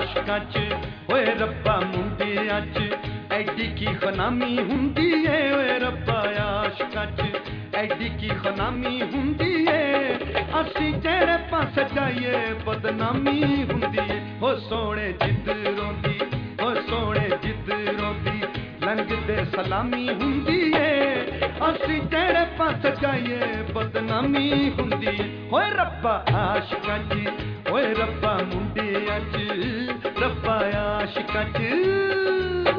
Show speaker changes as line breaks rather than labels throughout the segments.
आशकां च ओए रब्बा मुंडियां च एडी की खनामी हुंदी है ओए रब्बा आशकां च एडी की खनामी हुंदी है असी जेड़े पासे जाइए बदनामी हुंदी है हो सोने जिद रोंदी हो सोने जिद रोंदी लंघदे सलामी हुंदी है असी जेड़े पासे जाइए बदनामी हुंदी है होए रब्बा आशकां च ओए रब्बा मुंडियां च रब्बा आशकां च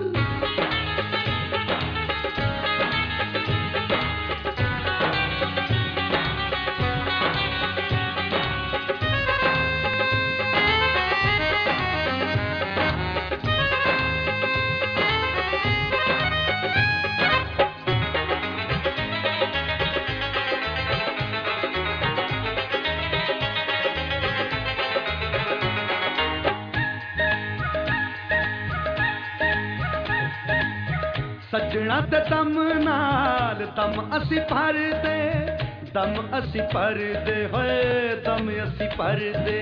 सजना ते दम नाल दम असी भर दे दम असी भर दे होए दम असी भर दे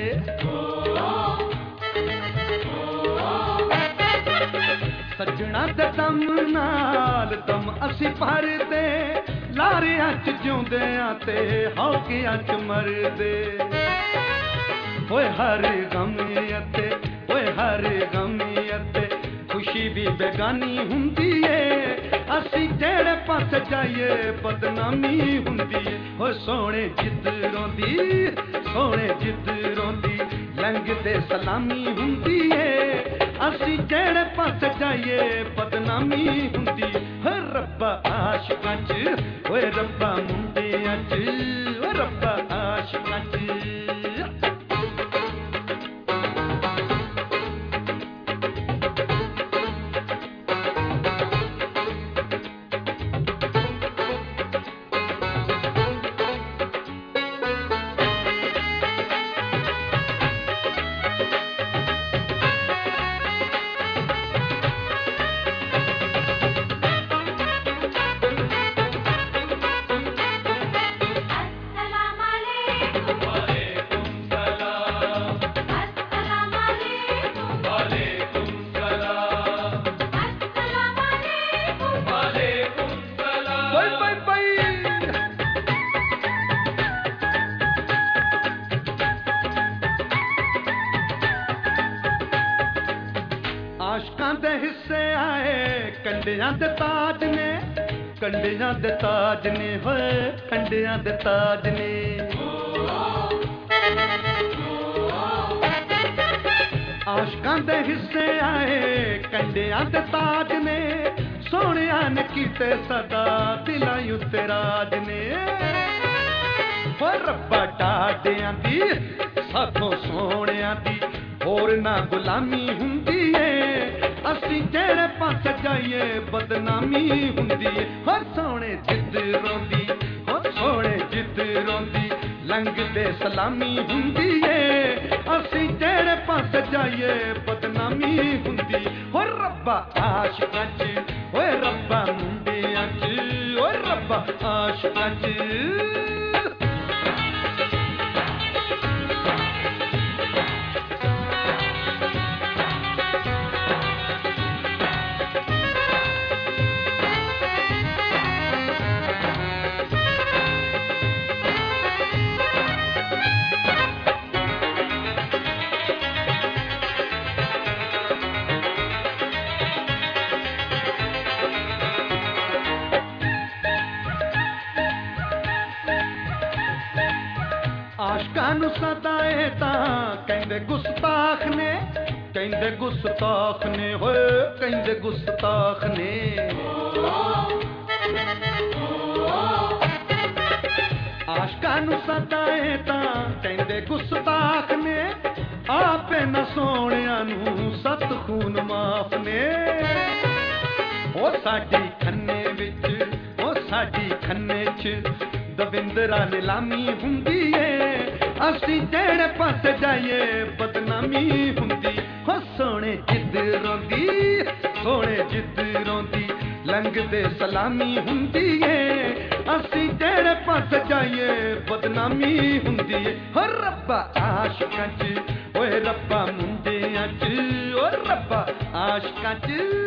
सजना ते दम नाल दम असी भर दे लारियां च जिउंदियां ते हौकियां च मरदे होए हर गमियते होए हर गमियते खुशी भी बेगानी हुंदी है असी जेड़े पास जाइए बदनामी हुंदी है हो सोने जिद रोंदी लंघदे सलामी हुंदी है असी जेड़े पास जाइए बदनामी हुंदी है हो रब्बा आशकां च ओए रब्बा मुंडियां च ओ रब्बा आशकां च आशकां दे हिस्से आए कंडियां दे ताज ने कंडियां दे ताज ने होए कंडियां दे ताज ने आशकां दे हिस्से आए कंडियां दे ताज ने सोहणिया ने कीते सदा दिलां उत्ते राज ने हो रब्बा डाडियां दी साथों सोहणिया दी होर ना गुलामी हुंदी है असी जेड़े पास जाइए बदनामी हुंदी है हो सोने जिद रोंदी हो सोने जिद रोंदी लंघदे सलामी हुंदी है असी जेड़े पास जाइए बदनामी हुंदी हो रब्बा आशकां च ओए रब्बा मुंडियां च ओए रब्बा आशकां च आशकां नूं सदाए तां कहंदे गुस्ताख ने होए कहंदे गुस्ताख ने आशकां नूं सदाए तां कहंदे गुस्ताख ने आपे न सोहणियां नूं सत खून माफ ने ओ साडी खन्ने विच ओ साडी खन्ने च दविंदरा नीलामी हुंदी है असी जेड़े पास जाइए बदनामी हुंदी हो सोने जिद रोंदी लंघदे सलामी हुंदी है असी जेड़े पास जाइए बदनामी हुंदी है हो रब्बा आशकां च ओए रब्बा मुंडियां च ओ रब्बा आशकां च